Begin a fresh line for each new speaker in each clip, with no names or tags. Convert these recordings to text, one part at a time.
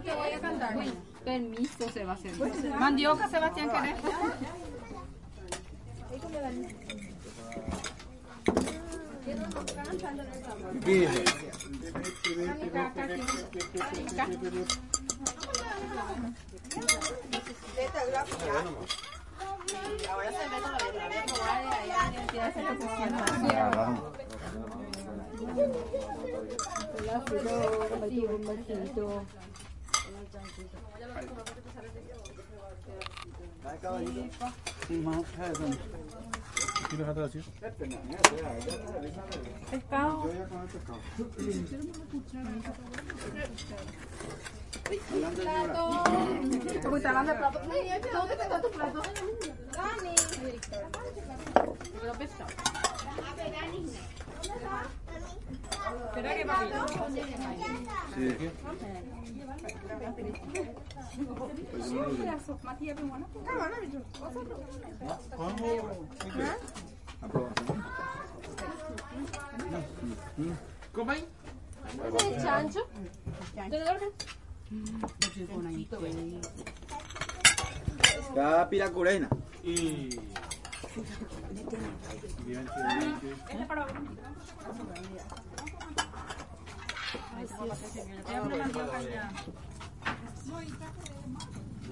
te voy a cantar.
Permiso, Sebastián. Mandioca, Sebastián, ¿querés?
Ahora se ve toda la letra.
Pescado. ¿Cómo está hablando de plato? ¿Dónde está tu plato? Dani. Pero pescado. Espera que papi. Matías, pero bueno.
¿Cómo hay?
¿Es chancho?
Ya piracurena.
Y...
Este para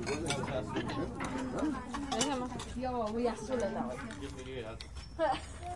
Yo voy a azul.